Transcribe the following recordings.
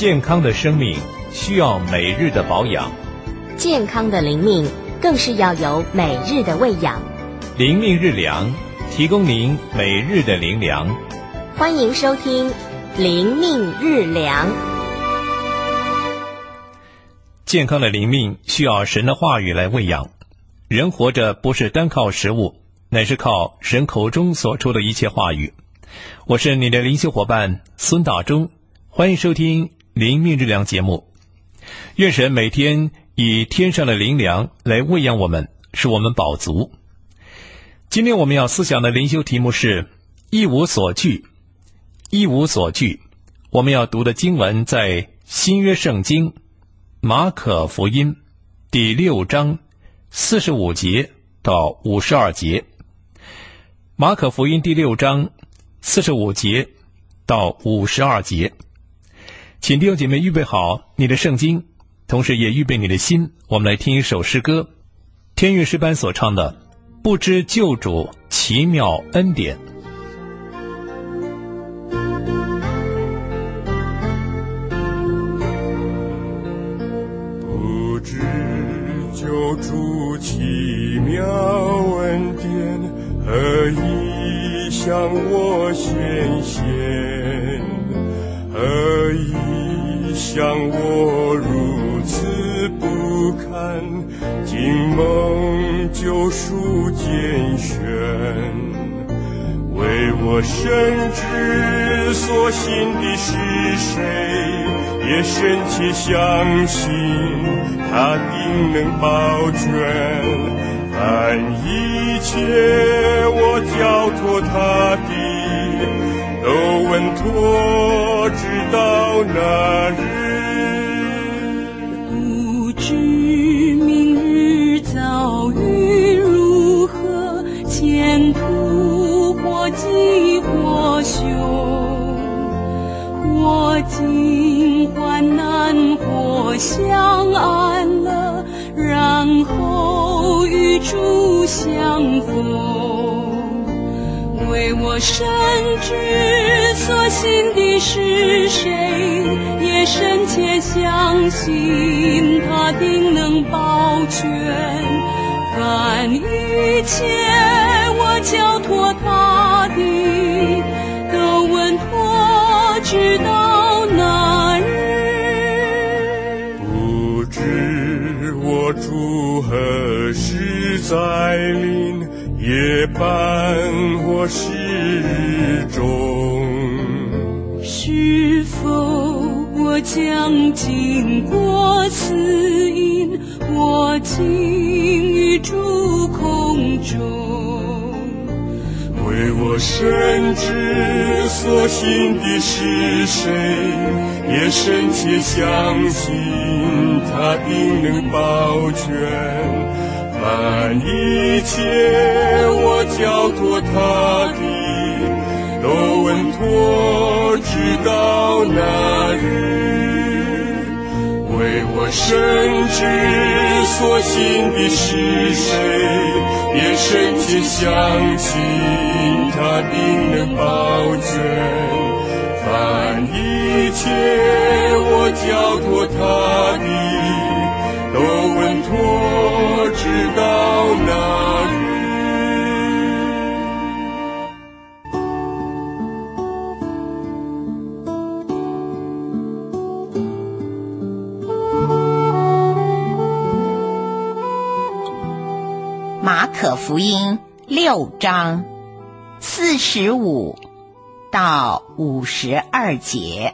健康的生命需要每日的保养， 健康的灵命更是要有每日的喂养。 灵命日粮，提供您每日的灵粮。 欢迎收听灵命日粮。 健康的灵命需要神的话语来喂养。人活着不是单靠食物，乃是靠神口中所出的一切话语。我是你的灵修伙伴孙大中，欢迎收听灵命日粮节目。愿神每天以天上的灵粮来喂养我们，使我们饱足。今天我们要思想的灵修题目是一无所惧。一无所惧，我们要读的经文在新约圣经马可福音第6章45节到52节。马可福音第6章45节到52节。请弟兄姐妹预备好你的圣经，同时也预备你的心，我们来听一首诗歌，天韵诗班所唱的不知救主奇妙恩典。 不知救主奇妙恩典，何以向我显现？何以向我如此不堪？经蒙救赎拣选，为我深知所信的是谁，也深切相信他定能保全。凡一切我交托他的，都稳妥直到那日。 不知明日遭遇如何，前途或吉或凶，或经患难或相安乐，然后与主相逢。为我深知所信的是谁，也深切相信他定能保全。凡一切我交托他的，都稳妥直到那日。 不知我主何时再临，夜半或时钟， 是否我将经过死荫，我竟与主空中。 为我深知所信的是谁，也深切相信他定能保全。凡一切我交托他的，都稳妥直到那日。为我深知所信的是谁，也深切相信他定能保全。凡一切我交托他的，都稳妥直到那日。 马可福音6章45到52节。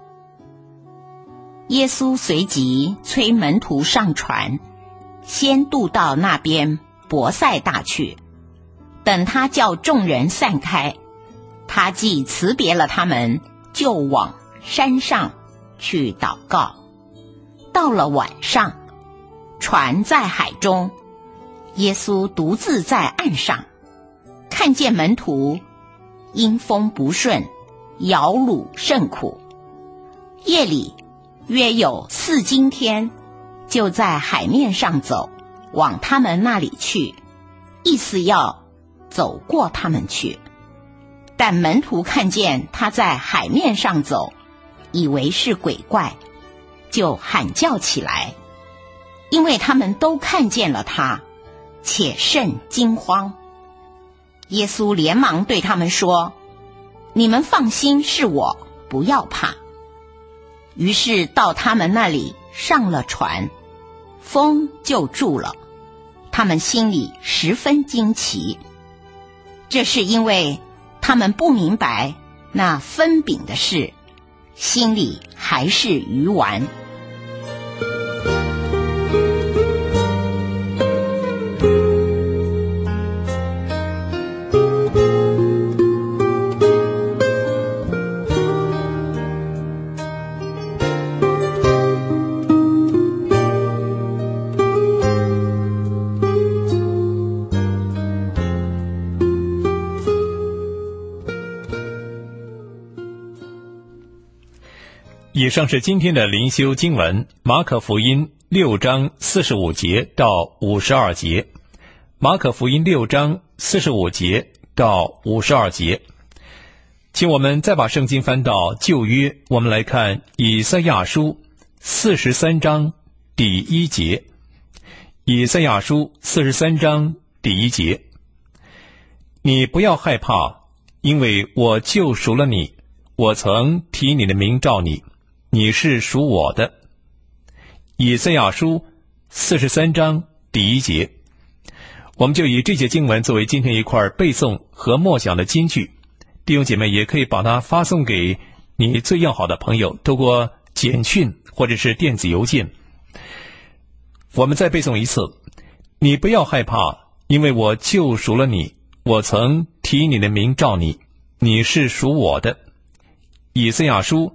耶稣随即催门徒上船，先渡到那边伯赛大去。等他叫众人散开，他既辞别了他们，就往山上去祷告。到了晚上，船在海中，耶稣独自在岸上，看见门徒因风不顺，摇橹甚苦。夜里约有4更天，就在海面上走，往他们那里去，意思要走过他们去。但门徒看见他在海面上走， 以为是鬼怪，就喊叫起来，因为他们都看见了他，且甚惊慌。耶稣连忙对他们说：你们放心，是我，不要怕。于是到他们那里上了船，风就住了，他们心里十分惊奇。这是因为他们不明白那分饼的事，心里还是愚顽。 以上是今天的灵修经文，马可福音6章45节到52节。马可福音6章45节到52节。请我们再把圣经翻到旧约，我们来看以赛亚书43章第1节。以赛亚书43章第1节。你不要害怕，因为我救赎了你，我曾提你的名召你，你是属我的。以赛亚书43章第1节。我们就以这节经文作为今天一块背诵和默想的金句，弟兄姐妹也可以把它发送给你最要好的朋友，透过简讯或者是电子邮件。我们再背诵一次：你不要害怕，因为我救赎了你，我曾提你的名召你，你是属我的。以赛亚书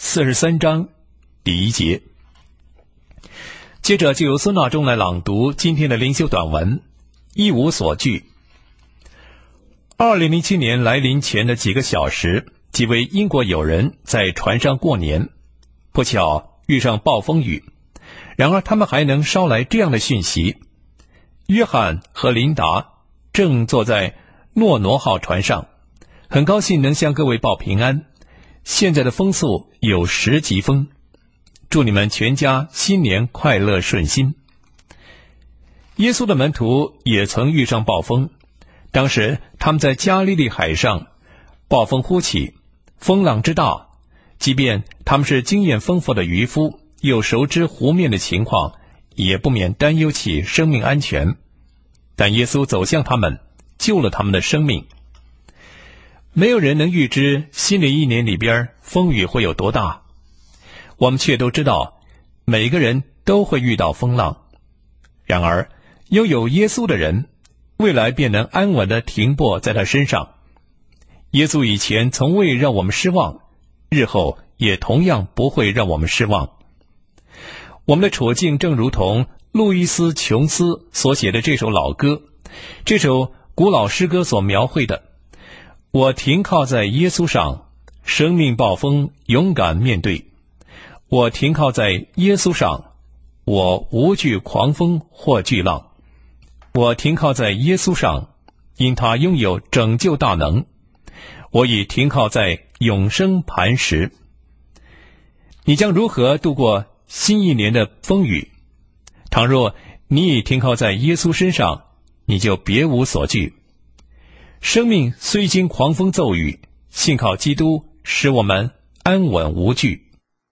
43章第1节。接着就由孙大中来朗读今天的灵修短文，一无所惧。2007年来临前的几个小时，几位英国友人在船上过年，不巧遇上暴风雨。然而他们还能捎来这样的讯息：约翰和琳达正坐在诺挪号船上，很高兴能向各位报平安。现在的风速有10级风，祝你们全家新年快乐顺心。耶稣的门徒也曾遇上暴风，当时他们在加利利海上，暴风忽起，风浪之大，即便他们是经验丰富的渔夫，又熟知湖面的情况，也不免担忧起生命安全。但耶稣走向他们，救了他们的生命。没有人能预知新的一年里边风雨会有多大，我们却都知道每个人都会遇到风浪。然而拥有耶稣的人，未来便能安稳地停泊在他身上。耶稣以前从未让我们失望，日后也同样不会让我们失望。我们的处境正如同路易斯·琼斯所写的这首老歌，这首古老诗歌所描绘的：我停靠在耶稣上，生命暴风勇敢面对。我停靠在耶稣上，我无惧狂风或巨浪。我停靠在耶稣上，因他拥有拯救大能。我已停靠在永生磐石。你将如何度过新一年的风雨？倘若你已停靠在耶稣身上，你就别无所惧。生命虽经狂风骤雨，信靠基督，使我们安稳无惧。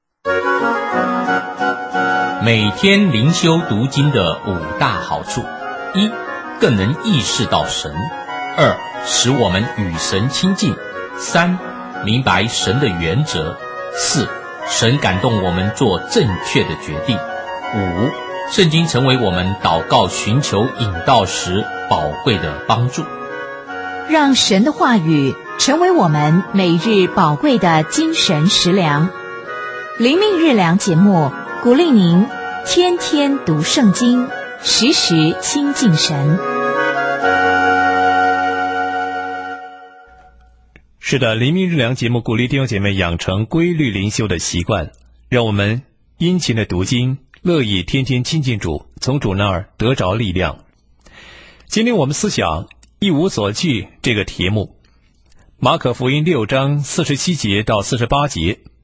每天灵修读经的5大好处：一、更能意识到神；二、使我们与神亲近；三、明白神的原则；四、神感动我们做正确的决定；五、圣经成为我们祷告寻求引导时宝贵的帮助。 让神的话语成为我们每日宝贵的精神食粮。灵命日粮节目鼓励您天天读圣经，时时亲近神。 是的，灵命日粮节目鼓励弟兄姐妹养成规律灵修的习惯，让我们殷勤的读经，乐意天天亲近主，从主那儿得着力量。今天我们思想一无所惧这个题目。马可福音6章47节到48节，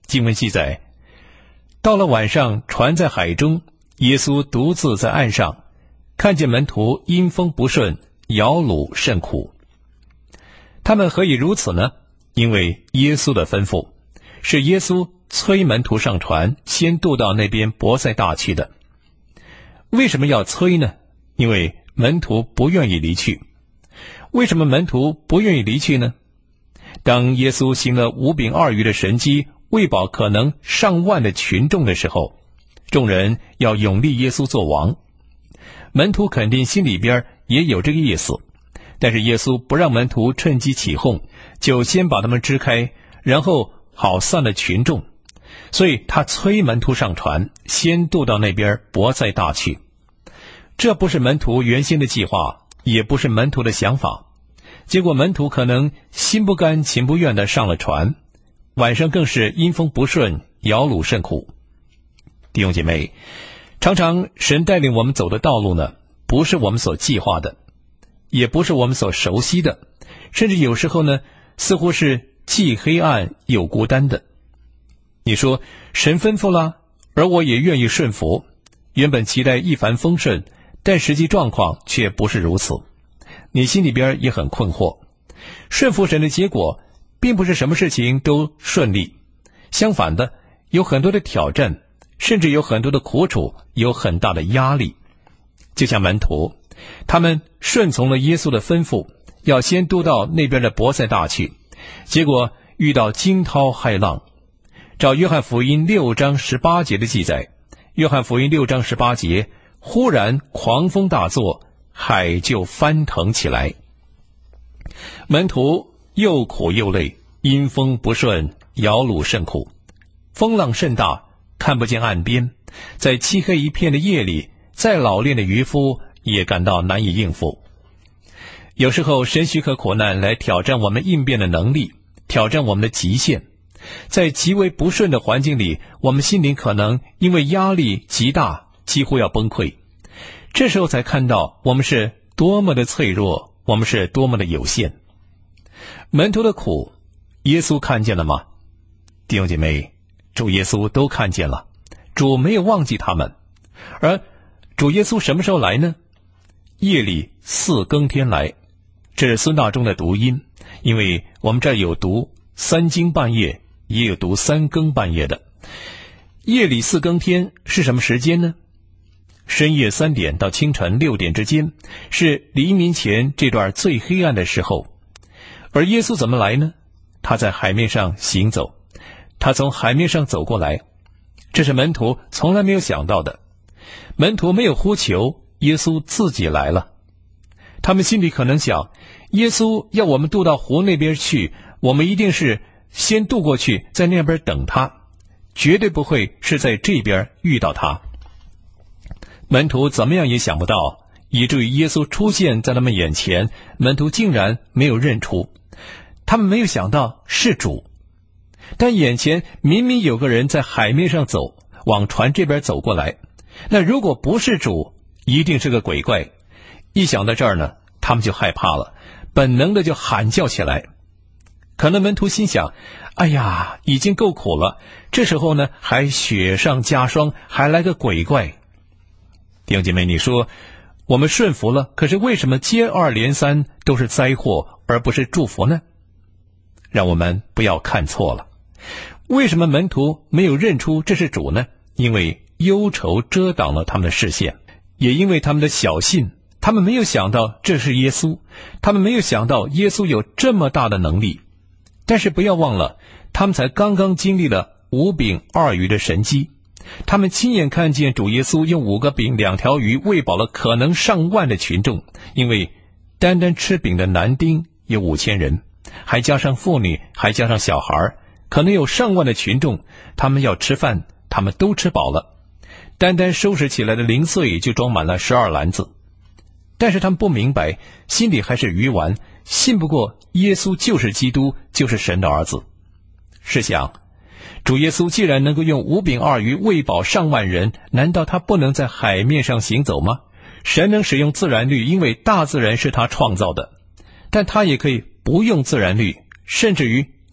经文记载，到了晚上，船在海中，耶稣独自在岸上，看见门徒因风不顺，摇橹甚苦。他们何以如此呢？因为耶稣的吩咐，是耶稣催门徒上船，先渡到那边伯赛大去的。为什么要催呢？因为门徒不愿意离去。为什么门徒不愿意离去呢？当耶稣行了5饼2鱼的神迹，喂饱可能上万的群众的时候，众人要拥立耶稣做王。门徒肯定心里边也有这个意思，但是耶稣不让门徒趁机起哄，就先把他们支开，然后好散了群众。所以他催门徒上船，先渡到那边伯赛大去。这不是门徒原先的计划，也不是门徒的想法。结果门徒可能心不甘情不愿地上了船，晚上更是因风不顺，摇橹甚苦。弟兄姐妹，常常神带领我们走的道路呢，不是我们所计划的，也不是我们所熟悉的，甚至有时候呢，似乎是既黑暗又孤单的。你说神吩咐了，而我也愿意顺服，原本期待一帆风顺，但实际状况却不是如此。你心里边也很困惑，顺服神的结果并不是什么事情都顺利，相反的，有很多的挑战，甚至有很多的苦楚，有很大的压力。就像门徒，他们顺从了耶稣的吩咐，要先渡到那边的伯赛大去，结果遇到惊涛骇浪。照约翰福音6章18节的记载，约翰福音6章18节，忽然狂风大作，海就翻腾起来。门徒又苦又累，因风不顺，摇橹甚苦。风浪甚大，看不见岸边，在漆黑一片的夜里，再老练的渔夫也感到难以应付。有时候神许可苦难来挑战我们应变的能力，挑战我们的极限。在极为不顺的环境里，我们心灵可能因为压力极大，几乎要崩溃。这时候才看到我们是多么的脆弱，我们是多么的有限。门徒的苦，耶稣看见了吗？弟兄姐妹，主耶稣都看见了，主没有忘记他们。而主耶稣什么时候来呢？夜里4更天来，这是孙大中的读音，因为我们这儿有读3更半夜，也有读3更半夜的。夜里4更天是什么时间呢？深夜3点到清晨6点之间，是黎明前这段最黑暗的时候。而耶稣怎么来呢？他在海面上行走，他从海面上走过来，这是门徒从来没有想到的。门徒没有呼求，耶稣自己来了。他们心里可能想，耶稣要我们渡到湖那边去，我们一定是先渡过去，在那边等他，绝对不会是在这边遇到他。门徒怎么样也想不到，以至于耶稣出现在他们眼前，门徒竟然没有认出。他们没有想到是主，但眼前明明有个人在海面上走，往船这边走过来，那如果不是主，一定是个鬼怪。一想到这儿呢，他们就害怕了，本能的就喊叫起来。可能门徒心想，哎呀，已经够苦了，这时候呢还雪上加霜，还来个鬼怪。弟兄姐妹，你说我们顺服了，可是为什么接二连三都是灾祸而不是祝福呢？让我们不要看错了。为什么门徒没有认出这是主呢？因为忧愁遮挡了他们的视线，也因为他们的小信，他们没有想到这是耶稣，他们没有想到耶稣有这么大的能力。但是不要忘了，他们才刚刚经历了5饼2鱼的神迹，他们亲眼看见主耶稣用5个饼2条鱼喂饱了可能上万的群众，因为单单吃饼的男丁有5000人，还加上妇女，还加上小孩，可能有上万的群众，他们要吃饭，他们都吃饱了。单单收拾起来的零碎就装满了12篮子。但是他们不明白，心里还是愚顽，信不过耶稣就是基督，就是神的儿子。试想，主耶稣既然能够用5饼2鱼喂饱上万人，难道他不能在海面上行走吗？神能使用自然律，因为大自然是他创造的，但他也可以不用自然律，甚至于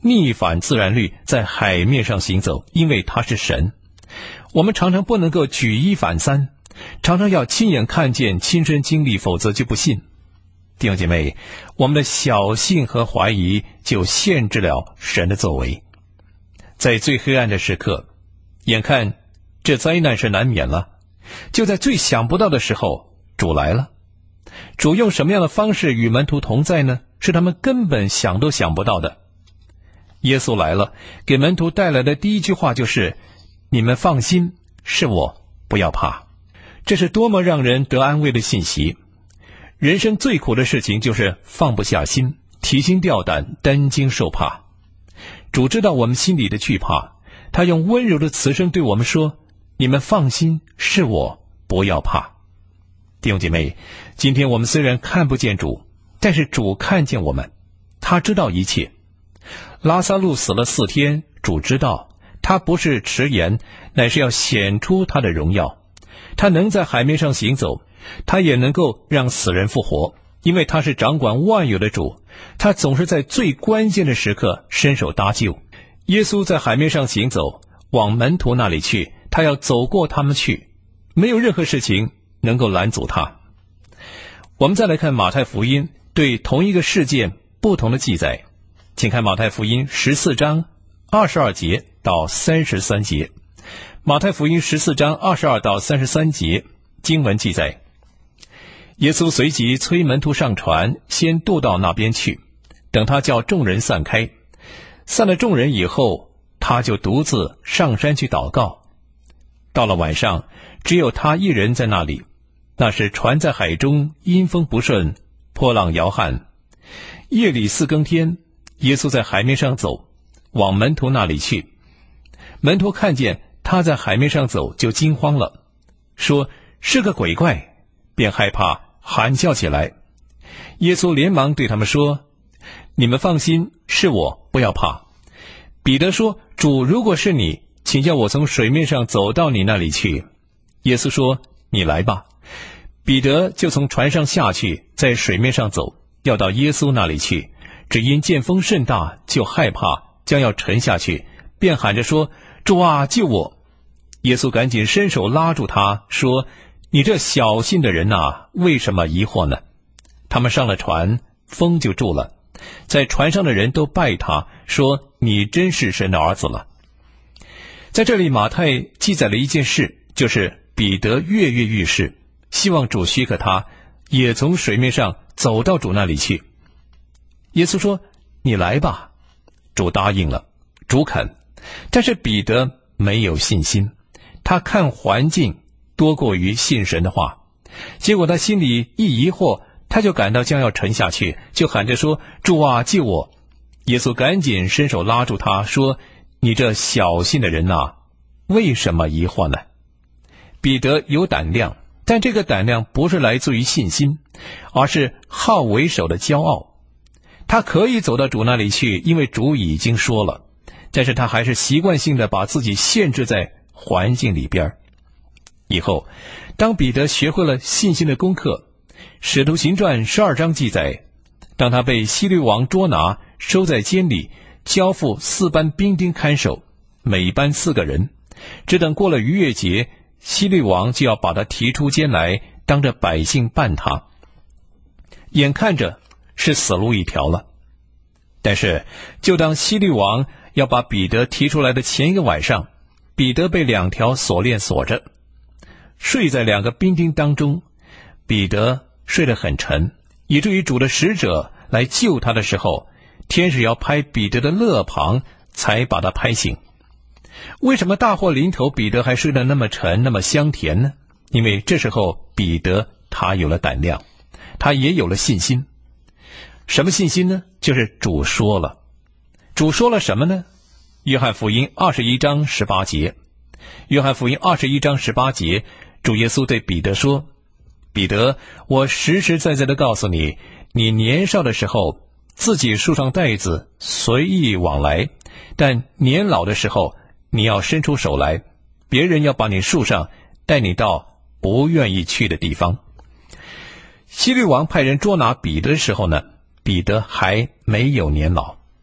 逆反自然律在海面上行走，因为他是神。我们常常不能够举一反三，常常要亲眼看见、亲身经历，否则就不信。弟兄姐妹，我们的小信和怀疑就限制了神的作为。在最黑暗的时刻，眼看这灾难是难免了，就在最想不到的时候，主来了。主用什么样的方式与门徒同在呢？是他们根本想都想不到的。耶稣来了，给门徒带来的第一句话就是：你们放心，是我，不要怕。这是多么让人得安慰的信息。人生最苦的事情就是放不下心，提心吊胆，担惊受怕。主知道我们心里的惧怕，他用温柔的慈声对我们说：你们放心，是我，不要怕。弟兄姐妹，今天我们虽然看不见主，但是主看见我们，他知道一切。拉撒路死了4天，主知道，他不是迟延，乃是要显出他的荣耀。他能在海面上行走，他也能够让死人复活，因为他是掌管万有的主，他总是在最关键的时刻伸手搭救。耶稣在海面上行走，往门徒那里去，他要走过他们去，没有任何事情能够拦阻他。我们再来看马太福音对同一个事件不同的记载，请看马太福音14章22节到33节。马太福音14章22到33节经文记载，耶稣随即催门徒上船，先渡到那边去，等他叫众人散开。散了众人以后，他就独自上山去祷告。到了晚上，只有他一人在那里。那时船在海中，阴风不顺，波浪摇撼。夜里4更天，耶稣在海面上走，往门徒那里去。门徒看见他在海面上走，就惊慌了，说是个鬼怪，便害怕，喊叫起来。耶稣连忙对他们说：你们放心，是我，不要怕。彼得说：主，如果是你，请叫我从水面上走到你那里去。耶稣说：你来吧。彼得就从船上下去，在水面上走，要到耶稣那里去，只因见风甚大，就害怕，将要沉下去，便喊着说：主啊，救我！耶稣赶紧伸手拉住他，说：你这小信的人哪，为什么疑惑呢？他们上了船，风就住了。在船上的人都拜他，说：你真是神的儿子了。在这里，马太记载了一件事，就是彼得跃跃欲试，希望主许可他也从水面上走到主那里去。耶稣说：你来吧。主答应了，主肯。但是彼得没有信心，他看环境多过于信神的话。结果他心里一疑惑，他就感到将要沉下去，就喊着说：主啊，救我！耶稣赶紧伸手拉住他，说：你这小信的人哪，为什么疑惑呢？彼得有胆量，但这个胆量不是来自于信心，而是好为首的骄傲。他可以走到主那里去，因为主已经说了，但是他还是习惯性的把自己限制在环境里边。以后当彼得学会了信心的功课，使徒行传12章记载，当他被希律王捉拿，收在监里，交付4班兵丁看守，每班4个人，只等过了逾越节，希律王就要把他提出监来，当着百姓办他。眼看着是死路一条了。但是就当希律王要把彼得提出来的前一个晚上，彼得被2条锁链锁着，睡在2个兵丁当中。彼得睡得很沉，以至于主的使者来救他的时候，天使要拍彼得的肋旁，才把他拍醒。为什么大祸临头，彼得还睡得那么沉，那么香甜呢？因为这时候彼得他有了胆量，他也有了信心。什么信心呢？就是主说了。主说了什么呢？约翰福音21章18节。约翰福音21章18节，主耶稣对彼得说：彼得，我实实在在的告诉你，你年少的时候自己束上带子，随意往来，但年老的时候，你要伸出手来，别人要把你束上，带你到不愿意去的地方。希律王派人捉拿彼得的时候呢，彼得还没有年老。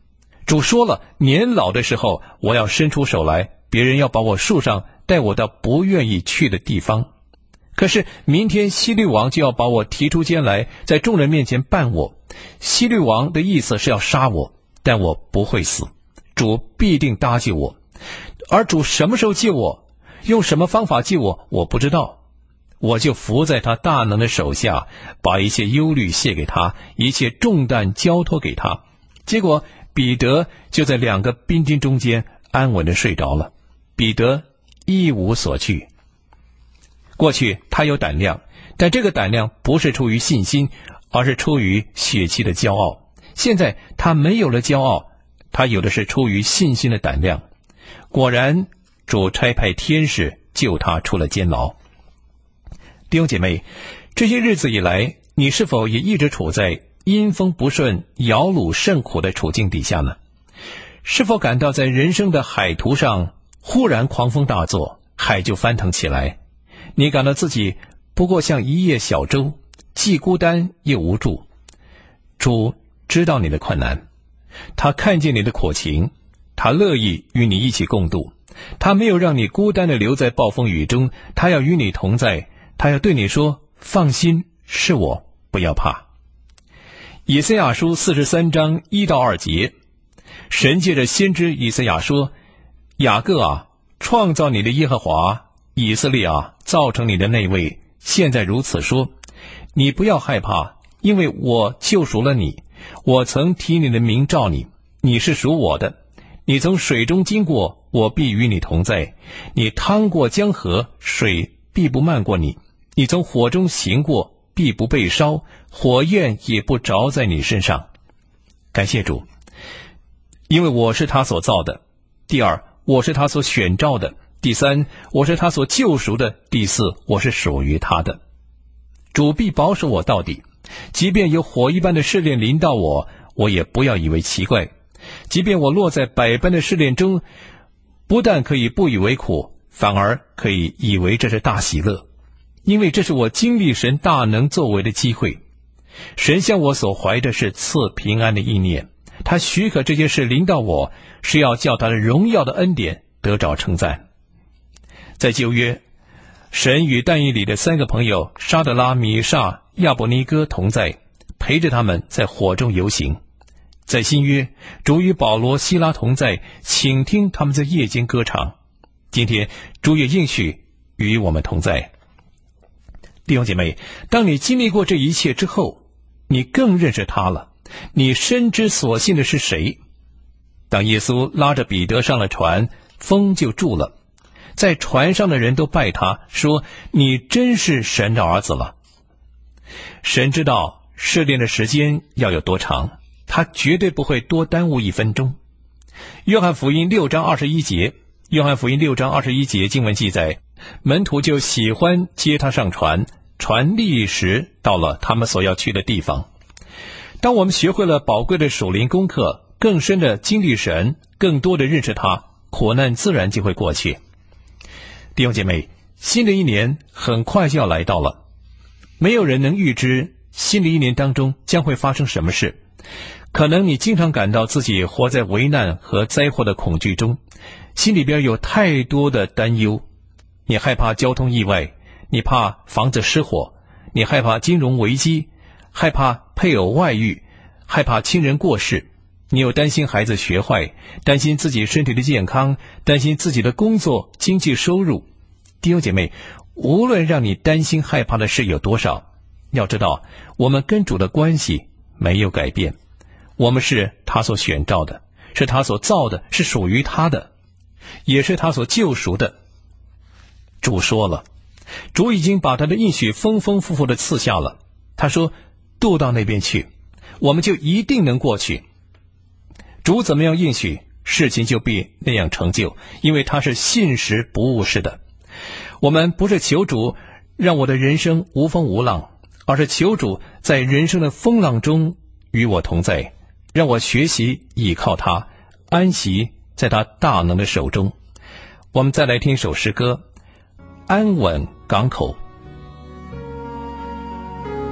主说了，年老的时候我要伸出手来，别人要把我束上，带我到不愿意去的地方。可是明天希律王就要把我提出监来，在众人面前办我。希律王的意思是要杀我，但我不会死，主必定搭救我。而主什么时候救我，用什么方法救我，我不知道。我就伏在他大能的手下，把一切忧虑卸给他，一切重担交托给他。结果彼得就在2个兵丁中间安稳地睡着了，彼得一无所惧。过去他有胆量，但这个胆量不是出于信心，而是出于血气的骄傲。现在他没有了骄傲，他有的是出于信心的胆量。果然主差派天使救他出了监牢。弟兄姐妹，这些日子以来，你是否也一直处在阴风不顺、摇橹甚苦的处境底下呢？是否感到在人生的海途上忽然狂风大作，海就翻腾起来，你感到自己不过像一叶小舟，既孤单又无助？主知道你的困难，他看见你的苦情，他乐意与你一起共度，他没有让你孤单地留在暴风雨中，他要与你同在，他要对你说，放心，是我，不要怕。以赛亚书43章1到2节，神借着先知以赛亚说，雅各啊，创造你的耶和华，以色列啊，造成你的那位，现在如此说，你不要害怕，因为我救赎了你，我曾提你的名召你，你是属我的。你从水中经过，我必与你同在；你趟过江河，水必不漫过你；你从火中行过，必不被烧，火焰也不着在你身上。感谢主，因为我是他所造的；第二，我是他所选召的；第三，我是他所救赎的；第四，我是属于他的。主必保守我到底，即便有火一般的试炼临到我，我也不要以为奇怪。即便我落在百般的试炼中，不但可以不以为苦，反而可以以为这是大喜乐，因为这是我经历神大能作为的机会。神向我所怀的是赐平安的意念，他许可这件事临到我，是要叫他的荣耀的恩典得着称赞。在旧约，神与但以理的3个朋友沙得拉、米煞、亚伯尼哥同在，陪着他们在火中游行。在新约，主与保罗、西拉同在，倾听他们在夜间歌唱。今天主也应许与我们同在。弟兄姐妹，当你经历过这一切之后，你更认识他了，你深知所信的是谁。当耶稣拉着彼得上了船，风就住了，在船上的人都拜他，说，你真是神的儿子了。神知道试炼的时间要有多长，他绝对不会多耽误1分钟。约翰福音6章21节，约翰福音6章21节经文记载，门徒就喜欢接他上船，船立时到了他们所要去的地方。当我们学会了宝贵的属灵功课，更深的经历神，更多的认识他，苦难自然就会过去。弟兄姐妹，新的一年很快就要来到了，没有人能预知新的一年当中将会发生什么事。可能你经常感到自己活在危难和灾祸的恐惧中，心里边有太多的担忧。你害怕交通意外，你怕房子失火，你害怕金融危机，害怕配偶外遇，害怕亲人过世，你又担心孩子学坏，担心自己身体的健康，担心自己的工作、经济收入。弟兄姐妹，无论让你担心害怕的事有多少，要知道我们跟主的关系没有改变，我们是他所选召的，是他所造的，是属于他的，也是他所救赎的。主说了，主已经把他的应许丰丰富富的赐下了，他说渡到那边去，我们就一定能过去。主怎么样应许，事情就必那样成就，因为他是信实不误事的。我们不是求主让我的人生无风无浪，而是求主在人生的风浪中与我同在，让我学习倚靠他，安息在他大能的手中。我们再来听一首诗歌，安稳港口。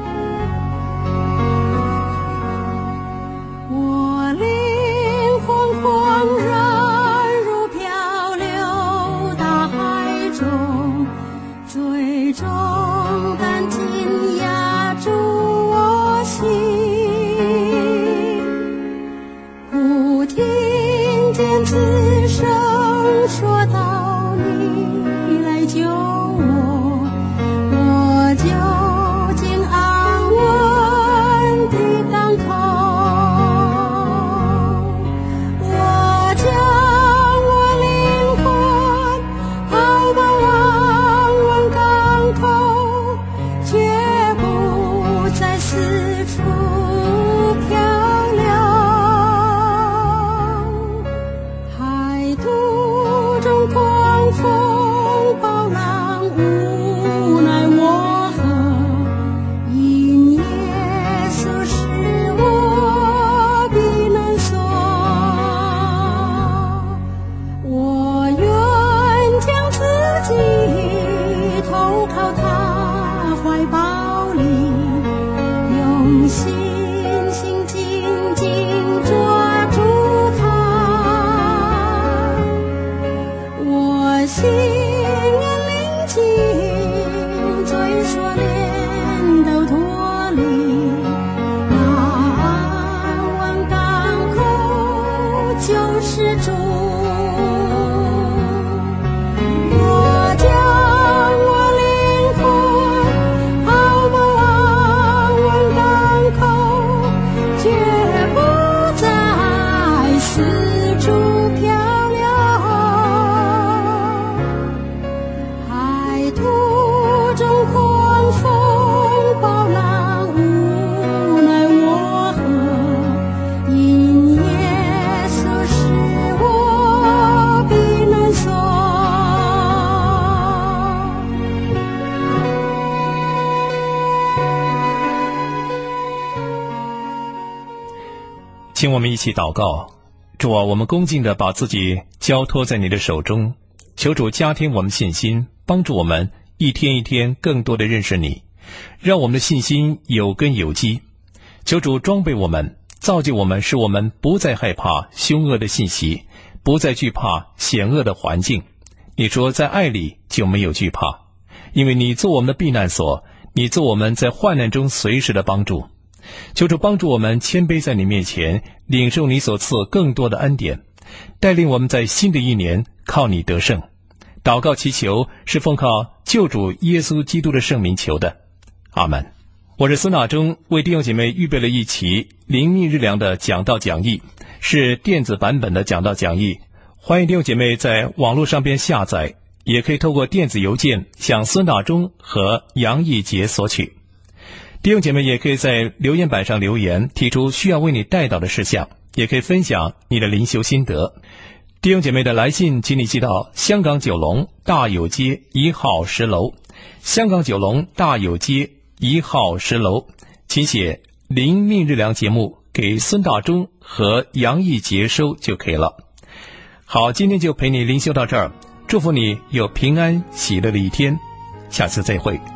我灵魂重担紧压住我心，不听见此声说道你来救我，我就竟安稳地港口。我将我灵魂抛到望望港口，绝不再四处漂流。海途中狂风暴浪，无奈我何，因耶稣是我避难所。我愿将自己投靠他怀抱里，用信心紧紧抓住他。我心安宁静，最锁链都脱离，那安稳港口就是主。我将我灵魂抛到望望港口，绝不再四处漂流。海途中狂风暴浪，无奈我何，因耶稣是我避难所。 请我们一起祷告。主啊，我们恭敬地把自己交托在你的手中，求主加添我们信心，帮助我们一天一天更多地认识你，让我们的信心有根有基。求主装备我们，造就我们，使我们不再害怕凶恶的信息，不再惧怕险恶的环境。你说在爱里就没有惧怕，因为你做我们的避难所，你做我们在患难中随时的帮助。求主帮助我们谦卑在你面前，领受你所赐更多的恩典，带领我们在新的一年靠你得胜。祷告祈求是奉靠救主耶稣基督的圣名求的，阿们。我是孙大中，为弟兄姐妹预备了一期灵命日粮的讲道讲义，是电子版本的讲道讲义，欢迎弟兄姐妹在网络上边下载，也可以透过电子邮件向孙大中和杨义杰索取。弟兄姐妹也可以在留言板上留言，提出需要为你代祷的事项，也可以分享你的灵修心得。弟兄姐妹的来信请你寄到香港九龙大有街1号10楼，香港九龙大有街1号10楼，请写灵命日粮节目给孙大中和杨义杰收就可以了。好，今天就陪你灵修到这儿，祝福你有平安喜乐的一天，下次再会。